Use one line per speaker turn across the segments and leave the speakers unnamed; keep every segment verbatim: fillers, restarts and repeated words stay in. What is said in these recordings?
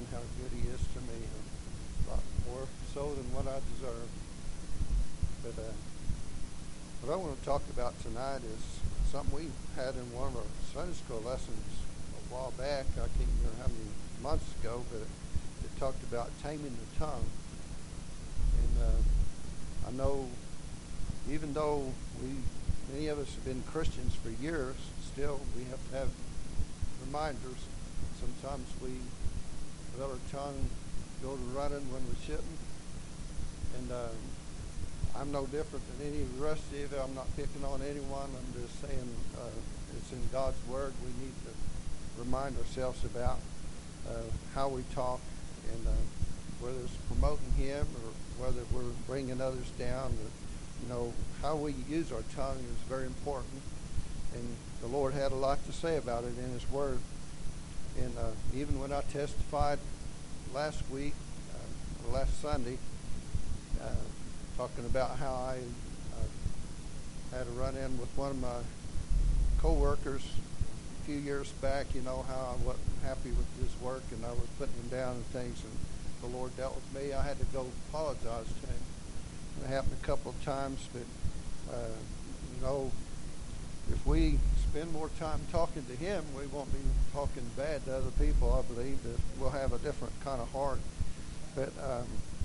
how good He is to me, a lot more so than what I deserve. But uh, what I want to talk about tonight is something we had in one of our Sunday school lessons a while back. I can't remember how many months ago, but it, it talked about taming the tongue. And uh, I know even though we, many of us have been Christians for years, still we have to have reminders. Sometimes we let our tongue go to running when we shouldn't. And uh, I'm no different than any of the rest of you. I'm not picking on anyone. I'm just saying uh, it's in God's Word. We need to remind ourselves about uh, how we talk, and uh, whether it's promoting Him or whether we're bringing others down. Or, you know, how we use our tongue is very important. And the Lord had a lot to say about it in His Word. And uh, even when I testified last week, uh, last Sunday, uh, talking about how I uh, had a run-in with one of my co-workers a few years back, you know, how I wasn't happy with his work and I was putting him down and things, and the Lord dealt with me. I had to go apologize to him. And it happened a couple of times, but, uh, you know, if we spend more time talking to Him, we won't be talking bad to other people. I believe that we'll have a different kind of heart. But um,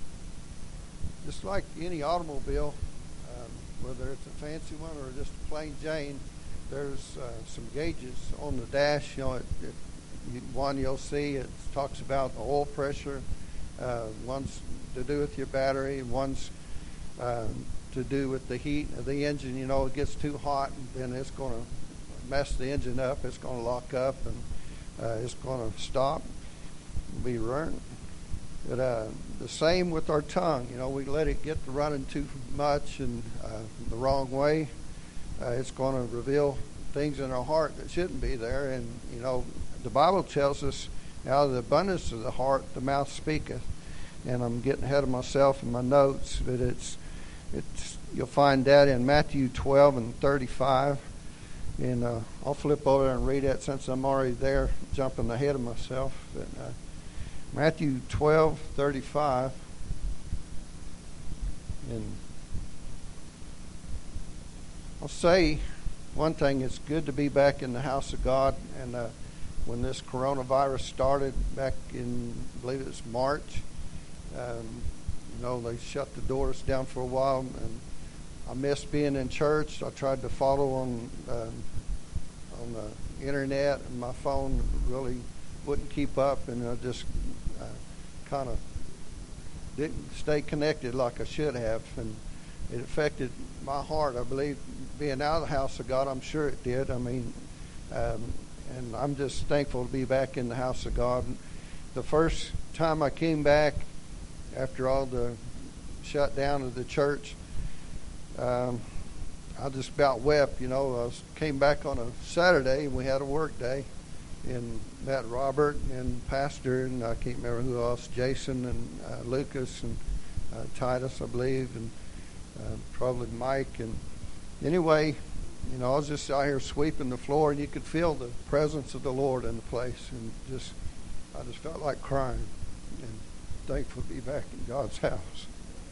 just like any automobile, um, whether it's a fancy one or just a plain Jane, there's uh, some gauges on the dash. You know, it, it, you, one you'll see it talks about the oil pressure. Uh, one's to do with your battery. One's um, to do with the heat of the engine. You know, it gets too hot, and then it's going to mess the engine up. It's going to lock up, and uh, it's going to stop, and be running. But uh, the same with our tongue. You know, we let it get to running too much and uh, the wrong way. Uh, it's going to reveal things in our heart that shouldn't be there. And, you know, the Bible tells us, out of the abundance of the heart, the mouth speaketh. And I'm getting ahead of myself in my notes, but it's, it's you'll find that in Matthew twelve and thirty-five. And uh, I'll flip over there and read that since I'm already there, jumping ahead of myself. But, uh, Matthew twelve thirty-five, and I'll say one thing: it's good to be back in the house of God. And uh, when this coronavirus started back in, I believe it was March, um, you know, they shut the doors down for a while, and I missed being in church. I tried to follow on um, on the internet, and my phone really wouldn't keep up, and I just uh, kind of didn't stay connected like I should have, and it affected my heart. I believe being out of the house of God, I'm sure it did. I mean, um, and I'm just thankful to be back in the house of God. The first time I came back after all the shutdown of the church, um, I just about wept. You know, I was, came back on a Saturday, and we had a work day, and met Robert and Pastor, and I can't remember who else, Jason and uh, Lucas and uh, Titus, I believe, and uh, probably Mike. And anyway, you know, I was just out here sweeping the floor, and you could feel the presence of the Lord in the place, and just, I just felt like crying, and thankful to be back in God's house.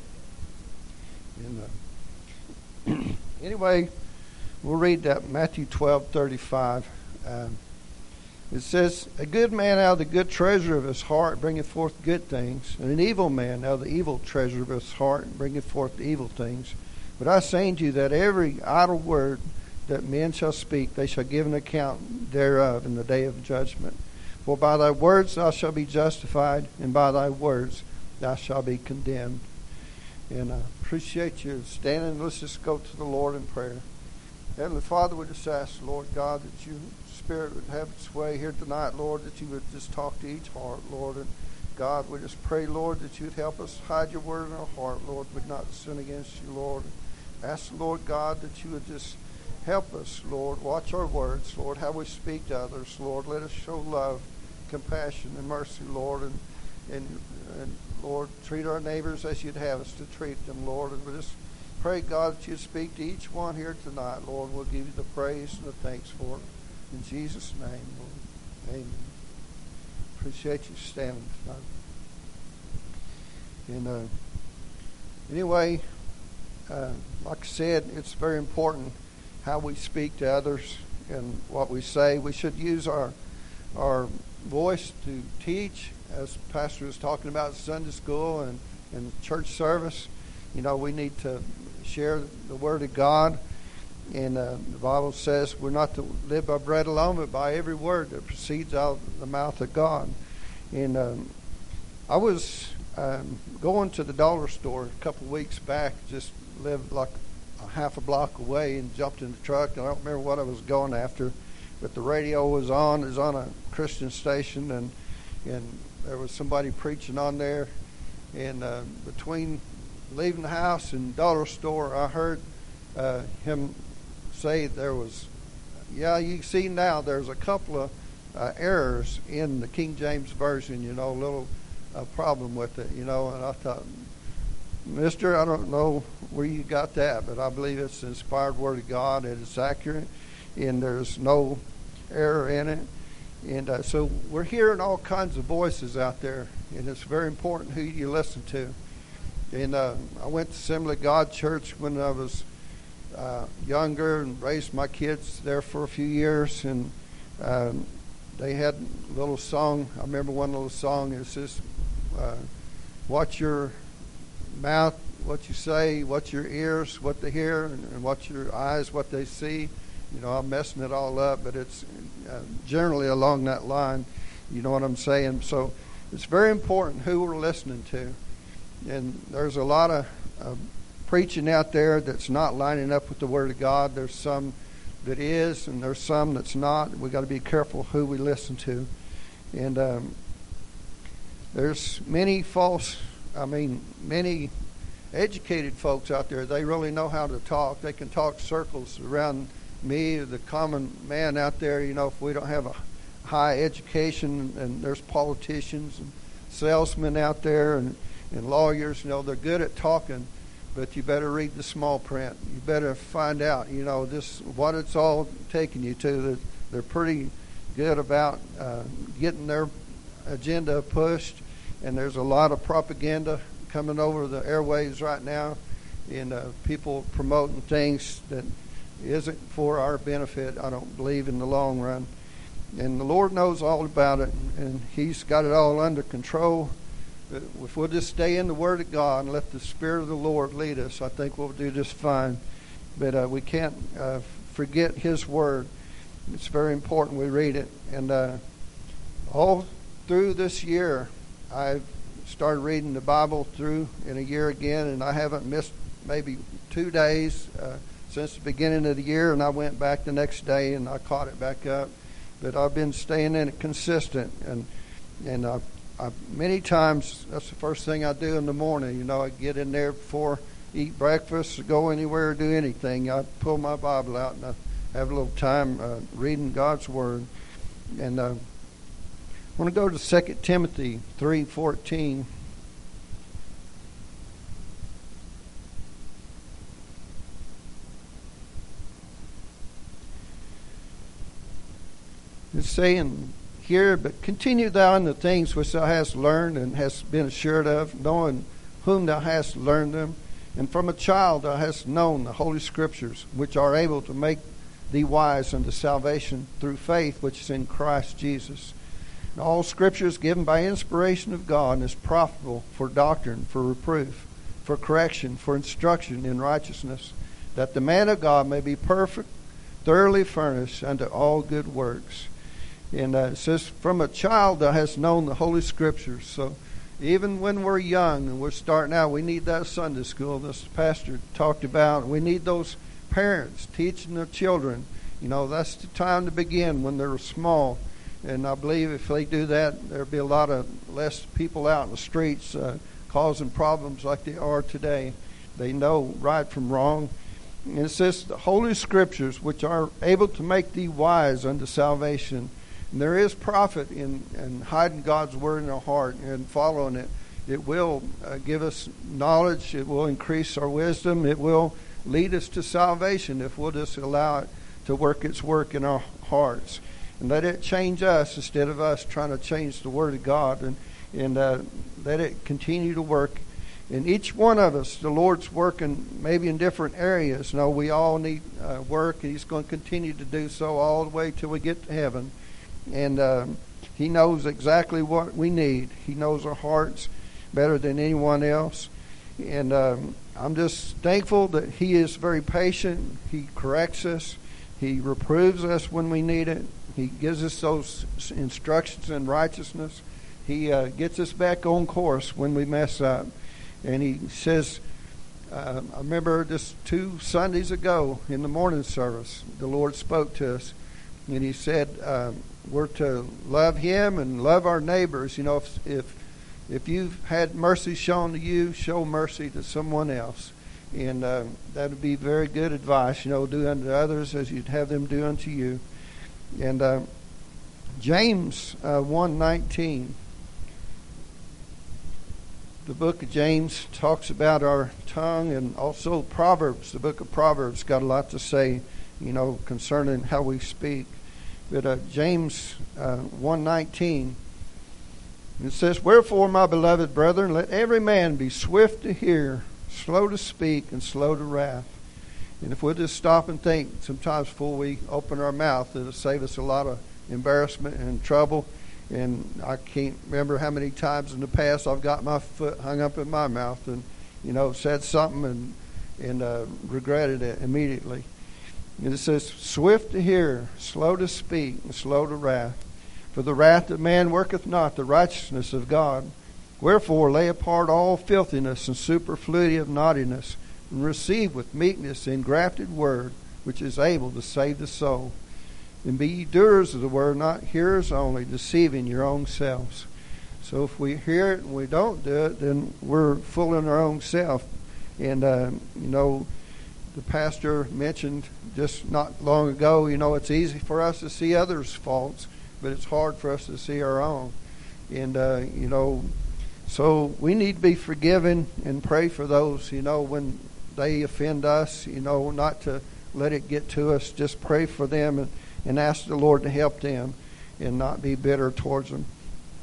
And uh, anyway, we'll read that Matthew twelve thirty-five. Um, It says, a good man out of the good treasure of his heart bringeth forth good things, and an evil man out of the evil treasure of his heart bringeth forth evil things. But I say unto you that every idle word that men shall speak, they shall give an account thereof in the day of judgment. For by thy words thou shalt be justified, and by thy words thou shalt be condemned. And I appreciate you standing. Let's just go to the Lord in prayer. Heavenly Father, we just ask, Lord God, that you Spirit would have its way here tonight, Lord, that you would just talk to each heart, Lord. And God, we just pray, Lord, that you would help us hide your word in our heart, Lord, but not sin against you, Lord. Ask, Lord God, that you would just help us, Lord. Watch our words, Lord, how we speak to others, Lord. Let us show love, compassion, and mercy, Lord. And, and, and Lord, treat our neighbors as you'd have us to treat them, Lord. And we just pray, God, that you'd speak to each one here tonight, Lord. We'll give you the praise and the thanks for it. In Jesus' name, Lord. Amen. appreciate you standing tonight. And uh, anyway, uh, like I said, it's very important how we speak to others and what we say. We should use our our voice to teach, as Pastor was talking about Sunday school and, and church service. You know, we need to share the Word of God. And uh, the Bible says we're not to live by bread alone, but by every word that proceeds out of the mouth of God. And um, I was um, going to the dollar store a couple of weeks back, just lived like a half a block away, and jumped in the truck. And I don't remember what I was going after, but the radio was on. It was on a Christian station, and and there was somebody preaching on there. And uh, between leaving the house and dollar store, I heard uh, him say there was, yeah, you see now there's a couple of uh, errors in the King James Version, you know, a little uh, problem with it, you know. And I thought, Mister, I don't know where you got that, but I believe it's the inspired Word of God, and it's accurate, and there's no error in it. And uh, so we're hearing all kinds of voices out there, and it's very important who you listen to. And uh, I went to Assembly of God Church when I was uh, younger and raised my kids there for a few years. And um, they had a little song. I remember one little song. It says, uh, watch your mouth, what you say, watch your ears, what they hear, and, and watch your eyes, what they see. You know, I'm messing it all up, but it's uh, generally along that line. You know what I'm saying? So it's very important who we're listening to. And there's a lot of uh, preaching out there that's not lining up with the Word of God. There's some that is, and there's some that's not. We've got to be careful who we listen to. And um, there's many false, I mean, many educated folks out there. They really know how to talk. They can talk circles around me, the common man out there. You know, if we don't have a high education, and there's politicians and salesmen out there, and And lawyers, you know, they're good at talking, but you better read the small print. You better find out, you know, this what it's all taking you to. They're, they're pretty good about uh, getting their agenda pushed, and there's a lot of propaganda coming over the airwaves right now, and uh, people promoting things that isn't for our benefit, I don't believe, in the long run. And the Lord knows all about it, and He's got it all under control. If we'll just stay in the Word of God and let the Spirit of the Lord lead us, I think we'll do just fine. But uh, we can't uh, forget His Word. It's very important we read it. And uh, all through this year, I've started reading the Bible through in a year again, and I haven't missed maybe two days uh, since the beginning of the year, and I went back the next day and I caught it back up. But I've been staying in it consistent, and and uh, I, many times, that's the first thing I do in the morning. You know, I get in there before I eat breakfast, go anywhere, or do anything. I pull my Bible out and I have a little time uh, reading God's Word. And uh, I want to go to Second Timothy three fourteen. It's saying here, but continue thou in the things which thou hast learned and hast been assured of, knowing whom thou hast learned them. And from a child thou hast known the Holy Scriptures, which are able to make thee wise unto salvation through faith which is in Christ Jesus. And all Scripture is given by inspiration of God and is profitable for doctrine, for reproof, for correction, for instruction in righteousness, that the man of God may be perfect, thoroughly furnished unto all good works. And uh, it says, from a child thou hast known the Holy Scriptures. So even when we're young and we're starting out, we need that Sunday school this pastor talked about. We need those parents teaching their children. You know, that's the time to begin when they're small. And I believe if they do that, there'll be a lot of less people out in the streets uh, causing problems like they are today. They know right from wrong. And it says, the Holy Scriptures, which are able to make thee wise unto salvation. And there is profit in, in hiding God's Word in our heart and following it. It will uh, give us knowledge. It will increase our wisdom. It will lead us to salvation if we'll just allow it to work its work in our hearts. and let it change us instead of us trying to change the Word of God, and, and uh, let it continue to work. In each one of us, the Lord's working maybe in different areas. You know, we all need uh, work, and He's going to continue to do so all the way till we get to heaven. And uh, He knows exactly what we need. He knows our hearts better than anyone else. And um, I'm just thankful that He is very patient. He corrects us. He reproves us when we need it. He gives us those instructions in righteousness. He uh, gets us back on course when we mess up. And He says, uh, I remember just two Sundays ago in the morning service, the Lord spoke to us. And He said, uh, we're to love Him and love our neighbors. You know, if, if if you've had mercy shown to you, show mercy to someone else. And uh, that would be very good advice. You know, do unto others as you'd have them do unto you. And uh, James uh, one nineteen. The book of James talks about our tongue, and also Proverbs. The book of Proverbs got a lot to say, you know, concerning how we speak. But uh, James uh, one nineteen, it says, "Wherefore, my beloved brethren, let every man be swift to hear, slow to speak, and slow to wrath." And if we'll just stop and think, sometimes before we open our mouth, it'll save us a lot of embarrassment and trouble. And I can't remember how many times in the past I've got my foot hung up in my mouth and, you know, said something and and uh, regretted it immediately. And it says, "Swift to hear, slow to speak, and slow to wrath. For the wrath of man worketh not the righteousness of God. Wherefore lay apart all filthiness and superfluity of naughtiness, and receive with meekness the engrafted word, which is able to save the soul. And be ye doers of the word, not hearers only, deceiving your own selves." So if we hear it and we don't do it, then we're fooling our own self. And, uh, you know, the pastor mentioned just not long ago, you know, it's easy for us to see others' faults, but it's hard for us to see our own. And, uh, you know, so we need to be forgiven and pray for those, you know, when they offend us, you know, not to let it get to us. Just pray for them and, and ask the Lord to help them and not be bitter towards them.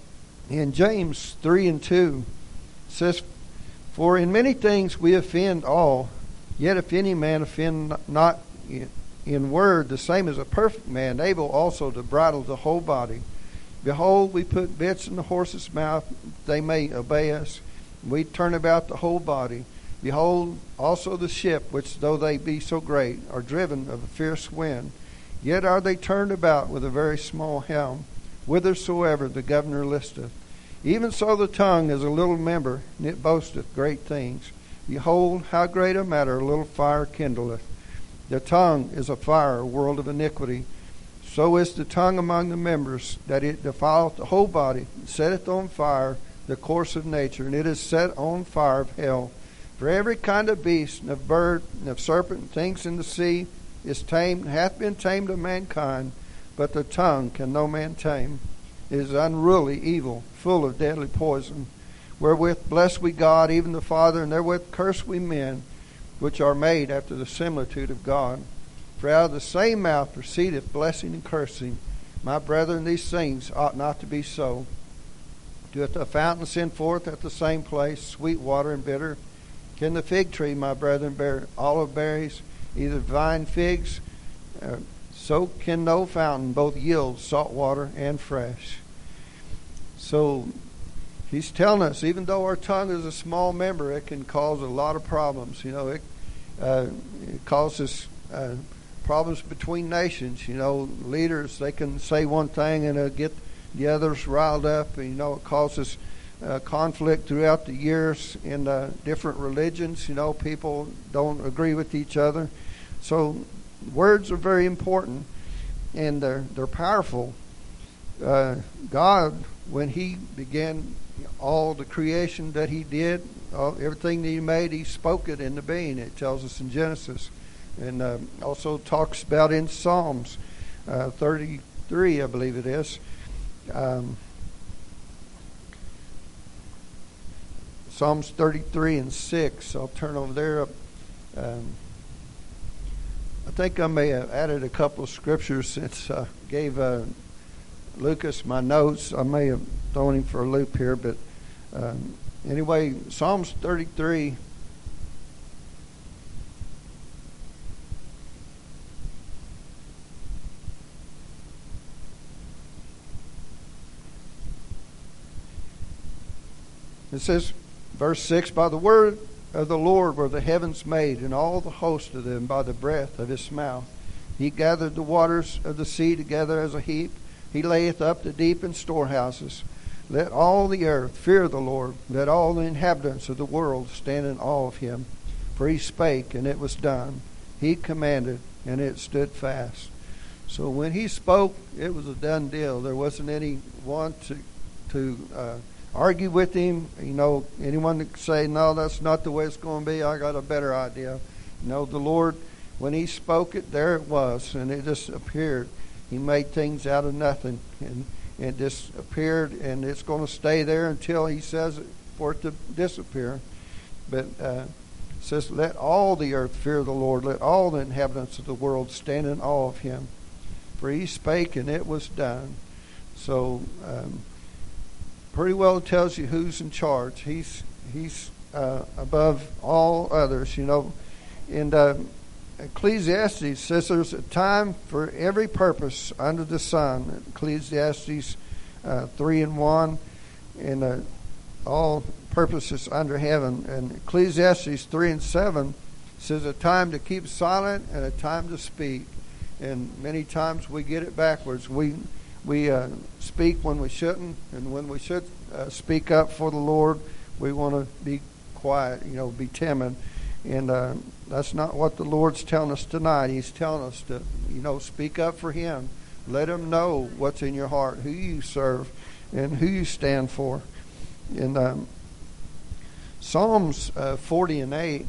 In James three and two, it says, "For in many things we offend all, yet if any man offend not in word, the same as a perfect man, able also to bridle the whole body. Behold, we put bits in the horse's mouth, they may obey us. We turn about the whole body. Behold, also the ship, which though they be so great, are driven of a fierce wind. Yet are they turned about with a very small helm, whithersoever the governor listeth. Even so the tongue is a little member, and it boasteth great things. Behold, how great a matter a little fire kindleth. The tongue is a fire, a world of iniquity. So is the tongue among the members, that it defileth the whole body, and setteth on fire the course of nature, and it is set on fire of hell. For every kind of beast, and of bird, and of serpent, and things in the sea, is tamed, and hath been tamed of mankind, but the tongue can no man tame. It is unruly, evil, full of deadly poison. Wherewith bless we God, even the Father, and therewith curse we men, which are made after the similitude of God. For out of the same mouth proceedeth blessing and cursing. My brethren, these things ought not to be so. Doeth the fountain send forth at the same place sweet water and bitter? Can the fig tree, my brethren, bear olive berries, either vine figs? Uh, so can no fountain both yield salt water and fresh. So he's telling us, even though our tongue is a small member, it can cause a lot of problems. You know, it, uh, it causes uh, problems between nations. You know, leaders, they can say one thing and uh, get the others riled up. And, you know, it causes uh, conflict throughout the years in uh, different religions. You know, people don't agree with each other. So words are very important, and they're, they're powerful. Uh, God, when He began all the creation that He did, all, everything that He made, He spoke it into being. It tells us in Genesis, and uh, also talks about in Psalms uh, thirty-three, I believe it is. Um, Psalms thirty-three and six. I'll turn over there. Um, I think I may have added a couple of scriptures since I gave uh, Lucas my notes. I may have thrown him for a loop here, but um, anyway, Psalms thirty-three. It says, verse six, by the word of the Lord were the heavens made, and all the host of them by the breath of his mouth. He gathered the waters of the sea together as a heap. He layeth up the deep in storehouses. Let all the earth fear the Lord. Let all the inhabitants of the world stand in awe of him. For he spake, and it was done. He commanded, and it stood fast. So when he spoke, it was a done deal. There wasn't anyone to to uh, argue with him. You know, anyone that say, no, that's not the way it's going to be. I got a better idea. You know, the Lord, when he spoke it, there it was, and it just appeared. He made things out of nothing, and it just appeared, and it's going to stay there until he says it for it to disappear. But uh, it says, let all the earth fear the Lord. Let all the inhabitants of the world stand in awe of him. For he spake, and it was done. So um, pretty well tells you who's in charge. He's he's uh, above all others, you know. And uh, Ecclesiastes says there's a time for every purpose under the sun. Ecclesiastes uh, three and one, and uh, all purposes under heaven. And Ecclesiastes three and seven says a time to keep silent and a time to speak. And many times we get it backwards. We we uh, speak when we shouldn't, and when we should uh, speak up for the Lord, we want to be quiet, you know, be timid. And uh, that's not what the Lord's telling us tonight. He's telling us to, you know, speak up for him. Let him know what's in your heart, who you serve, and who you stand for. And um, Psalms uh, forty and eight.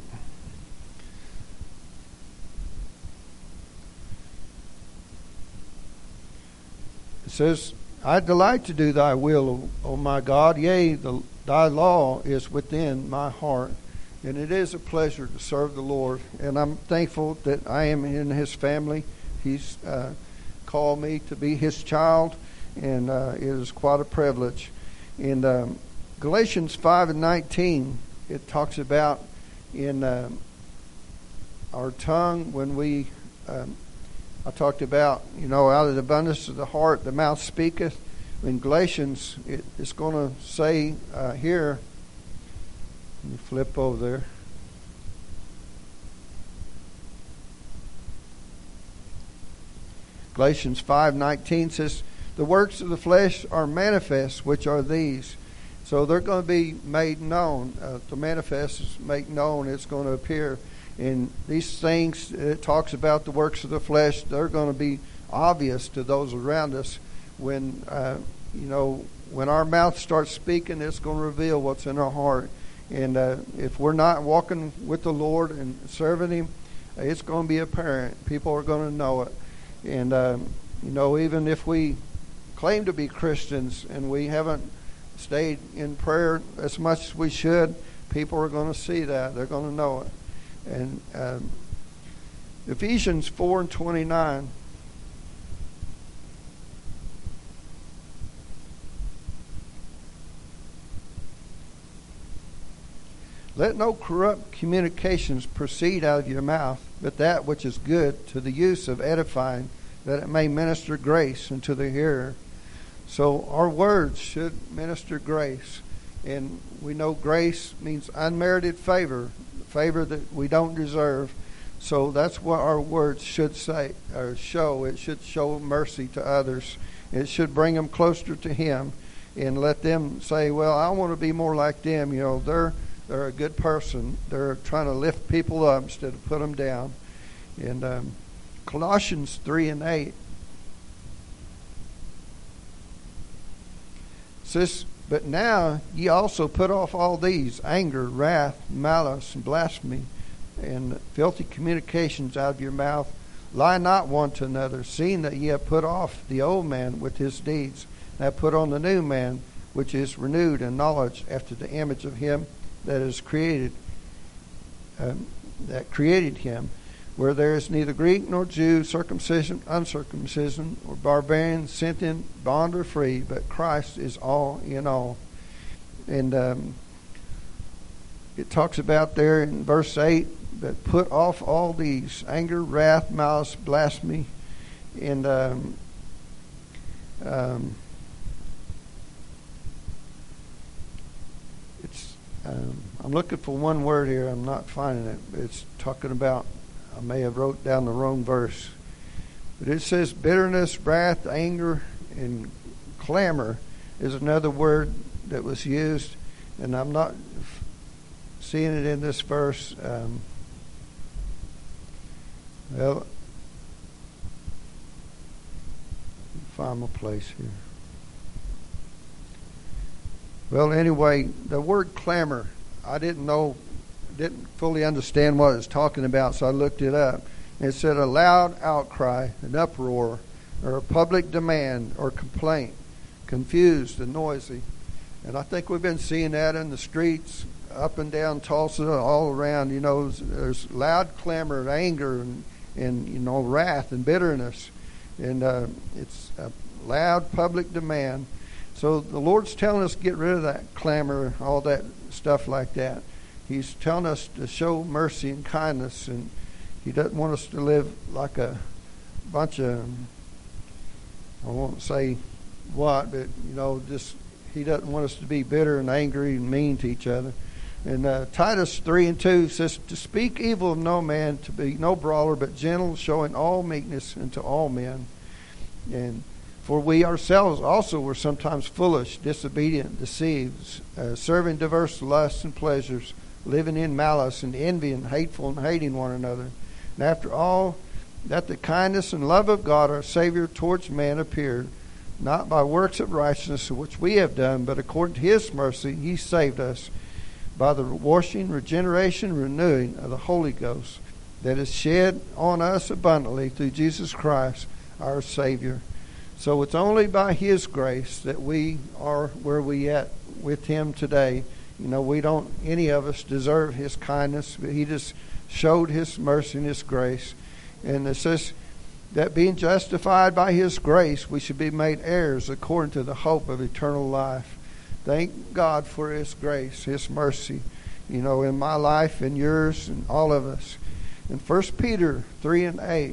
It says, I delight to do thy will, O, o my God. Yea, the, thy law is within my heart. And it is a pleasure to serve the Lord. And I'm thankful that I am in his family. He's uh, called me to be his child. And uh, it is quite a privilege. In um, Galatians five and nineteen, it talks about in uh, our tongue when we... Um, I talked about, you know, out of the abundance of the heart, the mouth speaketh. In Galatians, it, it's going to say uh, here, let me flip over there. Galatians five nineteen says, the works of the flesh are manifest, which are these. So they're going to be made known. Uh, to manifest is make known. It's going to appear. And these things, it talks about the works of the flesh, they're going to be obvious to those around us. When, uh, you know, when our mouth starts speaking, it's going to reveal what's in our heart. And uh, if we're not walking with the Lord and serving him, it's going to be apparent. People are going to know it. And, um, you know, even if we claim to be Christians and we haven't stayed in prayer as much as we should, people are going to see that. They're going to know it. And um, Ephesians four and twenty-nine. Let no corrupt communications proceed out of your mouth, but that which is good to the use of edifying, that it may minister grace unto the hearer. So our words should minister grace. And we know grace means unmerited favor, favor that we don't deserve. So that's what our words should say or show. It should show mercy to others. It should bring them closer to him and let them say, well, I want to be more like them. You know, they're they're a good person. They're trying to lift people up instead of put them down. And um, Colossians three and eight says, but now ye also put off all these, anger, wrath, malice, and blasphemy, and filthy communications out of your mouth. Lie not one to another, seeing that ye have put off the old man with his deeds, and have put on the new man, which is renewed in knowledge after the image of him that is created, um, that created him. where there is neither Greek nor Jew, circumcision, uncircumcision, or barbarian, Scythian, bond or free, but Christ is all in all. And um, it talks about there in verse eight, but put off all these: anger, wrath, malice, blasphemy, and um, um, it's. Um, I'm looking for one word here. I'm not finding it. It's talking about. I may have wrote down the wrong verse, but it says bitterness, wrath, anger, and clamor is another word that was used, and I'm not seeing it in this verse. Um, well, find my place here. Well, anyway, the word clamor, I didn't know, didn't fully understand what it was talking about, so I looked it up. And it said a loud outcry, an uproar, or a public demand or complaint, confused and noisy. And I think we've been seeing that in the streets, up and down Tulsa, all around. You know, there's loud clamor and anger and, and you know, wrath and bitterness. And uh, it's a loud public demand. So the Lord's telling us to get rid of that clamor, all that stuff like that. He's telling us to show mercy and kindness, and He doesn't want us to live like a bunch of, I won't say what, but, you know, just He doesn't want us to be bitter and angry and mean to each other. And uh, Titus three and two says, to speak evil of no man, to be no brawler, but gentle, showing all meekness unto all men. And for we ourselves also were sometimes foolish, disobedient, deceived, uh, serving diverse lusts and pleasures, living in malice and envy and hateful and hating one another. And after all, that the kindness and love of God our Savior towards man appeared, not by works of righteousness which we have done, but according to His mercy He saved us by the washing, regeneration, renewing of the Holy Ghost that is shed on us abundantly through Jesus Christ our Savior. So it's only by His grace that we are where we at with Him today. You know, we don't, any of us deserve His kindness, but He just showed His mercy and His grace. And it says that being justified by His grace, we should be made heirs according to the hope of eternal life. Thank God for His grace, His mercy, you know, in my life and yours and all of us. In First Peter three and eight,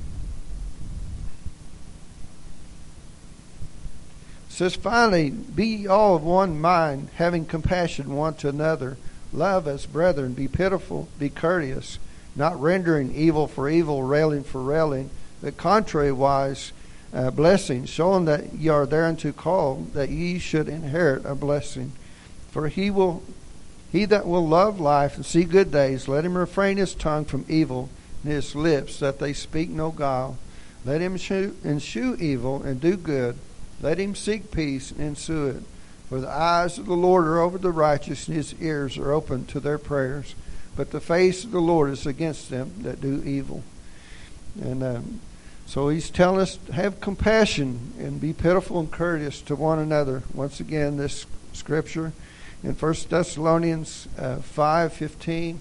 it says, finally, be ye all of one mind, having compassion one to another. Love as brethren, be pitiful, be courteous, not rendering evil for evil, railing for railing, but contrariwise uh, blessing, showing that ye are thereunto called, that ye should inherit a blessing. For he will, he that will love life and see good days, let him refrain his tongue from evil, and his lips that they speak no guile. Let him eschew, eschew evil and do good. Let him seek peace and ensue it. For the eyes of the Lord are over the righteous, and His ears are open to their prayers. But the face of the Lord is against them that do evil. And um, so He's telling us to have compassion and be pitiful and courteous to one another. Once again, this scripture in First Thessalonians uh, five fifteen.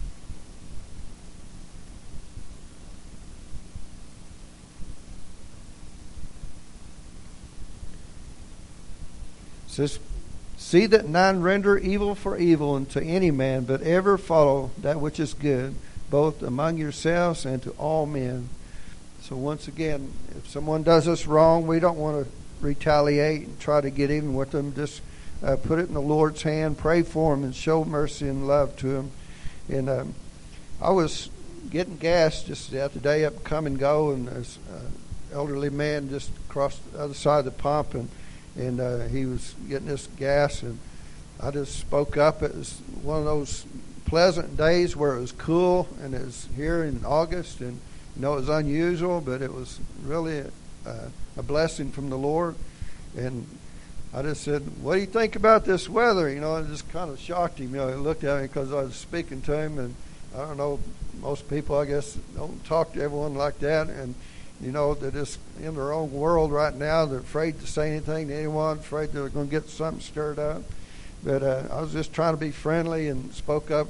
It says, see that none render evil for evil unto any man, but ever follow that which is good, both among yourselves and to all men. So once again, if someone does us wrong, we don't want to retaliate and try to get even with them. Just uh, put it in the Lord's hand, pray for them, and show mercy and love to them. And um, I was getting gas just the other day up Come and Go, and there's an elderly man just across the other side of the pump, and And uh, he was getting this gas, and I just spoke up. It was one of those pleasant days where it was cool, and it was here in August, and you know it was unusual, but it was really a, uh, a blessing from the Lord. And I just said, "What do you think about this weather?" You know, it just kind of shocked him. You know, he looked at me because I was speaking to him, and I don't know, most people, I guess, don't talk to everyone like that, and you know, they're just in their own world right now. They're afraid to say anything to anyone, afraid they're going to get something stirred up. But uh, I was just trying to be friendly and spoke up.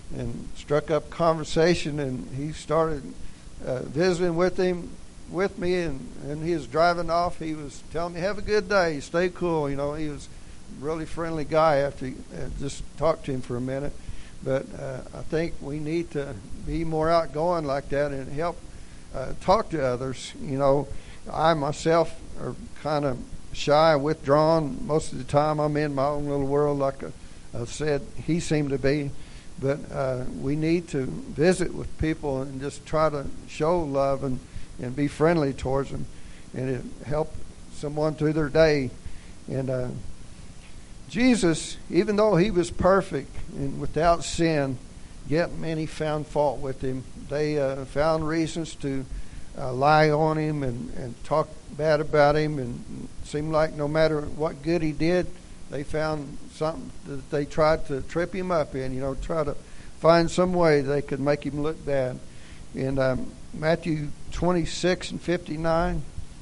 and struck up conversation, and he started uh, visiting with him, with me, and, and he was driving off. He was telling me, have a good day, stay cool. You know, he was a really friendly guy after he, uh, just talked to him for a minute. But uh, I think we need to be more outgoing like that and help uh, talk to others. You know, I myself are kind of shy, withdrawn. Most of the time I'm in my own little world, like I, I said he seemed to be. But uh, we need to visit with people and just try to show love and, and be friendly towards them, and it help someone through their day. And uh, Jesus, even though he was perfect and without sin, yet many found fault with him. They uh, found reasons to uh, lie on him and, and talk bad about him, and it seemed like no matter what good he did, they found something that they tried to trip him up in, you know, try to find some way they could make him look bad. In um, Matthew twenty-six and fifty-nine,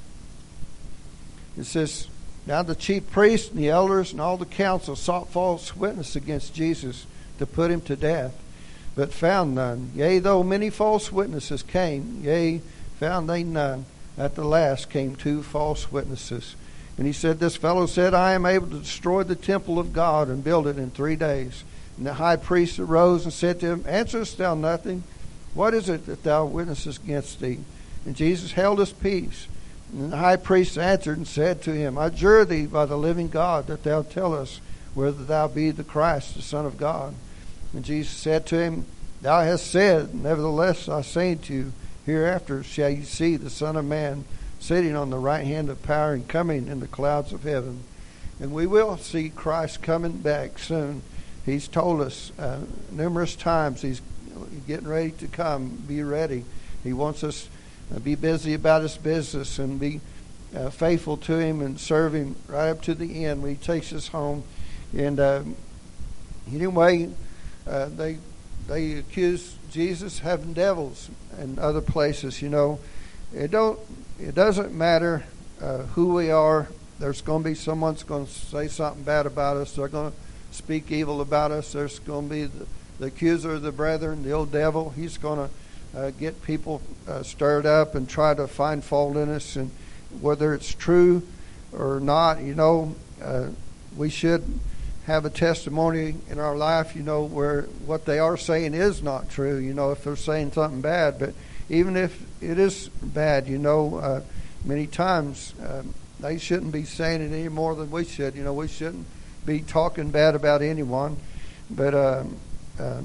it says, now the chief priests and the elders and all the council sought false witness against Jesus to put him to death, but found none. Yea, though many false witnesses came, yea, found they none. At the last came two false witnesses. And he said, this fellow said, I am able to destroy the temple of God and build it in three days. And the high priest arose and said to him, answerest thou nothing? What is it that thou witnessest against thee? And Jesus held his peace. And the high priest answered and said to him, I adjure thee by the living God that thou tell us whether thou be the Christ, the Son of God. And Jesus said to him, thou hast said, nevertheless I say unto you, hereafter shall you see the Son of Man sitting on the right hand of power and coming in the clouds of heaven. And we will see Christ coming back soon. He's told us uh, numerous times he's getting ready to come. Be ready. He wants us to be busy about his business and be uh, faithful to him and serve him right up to the end when he takes us home. And uh, anyway, uh, they they accuse Jesus having devils in other places. You know, it don't. It doesn't matter uh, who we are. There's going to be someone's going to say something bad about us. They're going to speak evil about us. There's going to be the, the accuser of the brethren, the old devil. He's going to uh, get people uh, stirred up and try to find fault in us. And whether it's true or not, you know, uh, we should have a testimony in our life, you know, where what they are saying is not true, you know, if they're saying something bad. But even if it is bad, you know, uh, many times uh, they shouldn't be saying it any more than we should. You know, we shouldn't be talking bad about anyone. But uh, uh,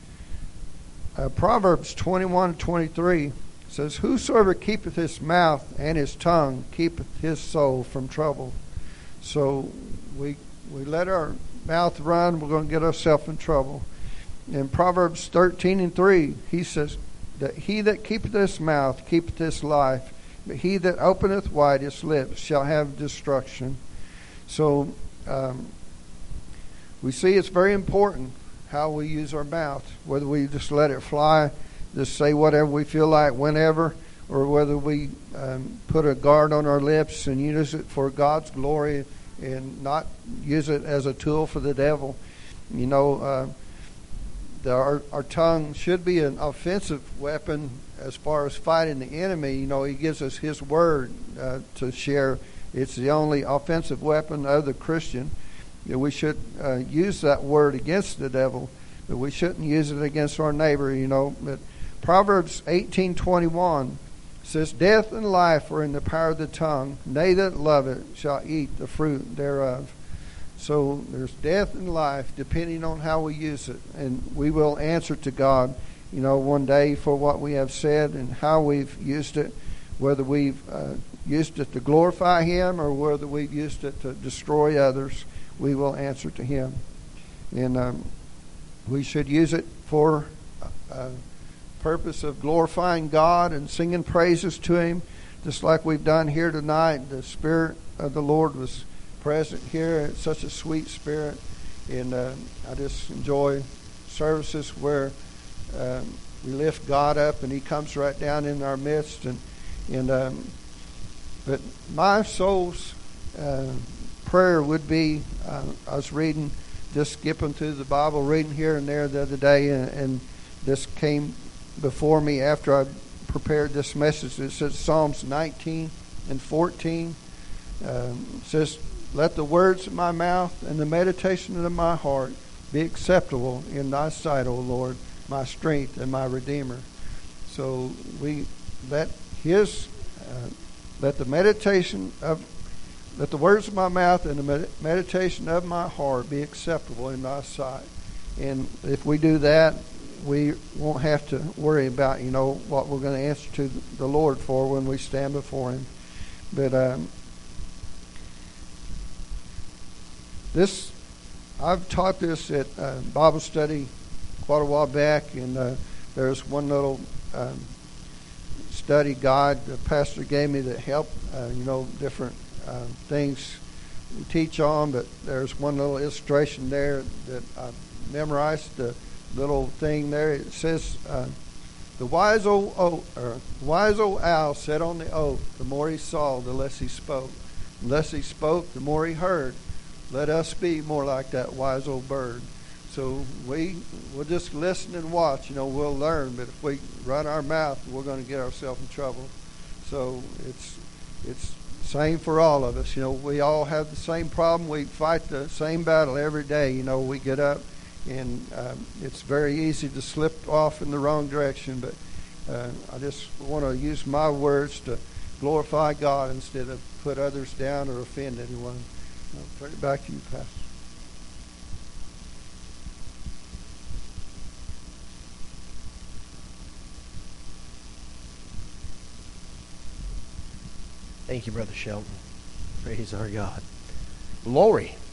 uh, Proverbs twenty-one twenty-three says, whosoever keepeth his mouth and his tongue keepeth his soul from trouble. So we we let our mouth run, we're going to get ourselves in trouble. In Proverbs thirteen and three, he says, that he that keepeth his mouth keepeth his life, but he that openeth wide his lips shall have destruction. So um, we see it's very important how we use our mouth, whether we just let it fly, just say whatever we feel like whenever, or whether we um, put a guard on our lips and use it for God's glory and not use it as a tool for the devil. You know, uh, The, our, our tongue should be an offensive weapon as far as fighting the enemy. You know, he gives us his word uh, to share. It's the only offensive weapon of the Christian. You know, we should uh, use that word against the devil, but we shouldn't use it against our neighbor, you know. But Proverbs eighteen twenty-one says, death and life are in the power of the tongue. They that love it shall eat the fruit thereof. So there's death and life depending on how we use it. And we will answer to God, you know, one day for what we have said and how we've used it, whether we've uh, used it to glorify him or whether we've used it to destroy others. We will answer to him. And um, we should use it for a purpose of glorifying God and singing praises to him, just like we've done here tonight. The Spirit of the Lord was present here. It's such a sweet spirit, and uh, I just enjoy services where um, we lift God up and he comes right down in our midst. And and um, but my soul's uh, prayer would be, uh, I was reading just skipping through the Bible, reading here and there the other day, and, and this came before me after I prepared this message. It says Psalms nineteen and fourteen. Um, it says, "Let the words of my mouth and the meditation of my heart be acceptable in thy sight, O Lord, my strength and my Redeemer." So we let his, uh, let the meditation of, let the words of my mouth and the med- meditation of my heart be acceptable in thy sight. And if we do that, we won't have to worry about, you know, what we're going to answer to the Lord for when we stand before him. But um, this, I've taught this at uh, Bible study quite a while back, and uh, there's one little um, study guide the pastor gave me that helped, uh, you know, different uh, things we teach on, but there's one little illustration there that I memorized, the little thing there. It says, uh, the wise old oak, or wise old owl sat on the oak. The more he saw, the less he spoke. The less he spoke, the more he heard. Let us be more like that wise old bird. So we we'll just listen and watch. You know, we'll learn. But if we run our mouth, we're going to get ourselves in trouble. So it's it's same for all of us. You know, we all have the same problem. We fight the same battle every day. You know, we get up, and um, it's very easy to slip off in the wrong direction. But uh, I just want to use my words to glorify God instead of put others down or offend anyone. I'll turn it back to you, Pastor.
Thank you, Brother Shelton. Praise our God. Lori.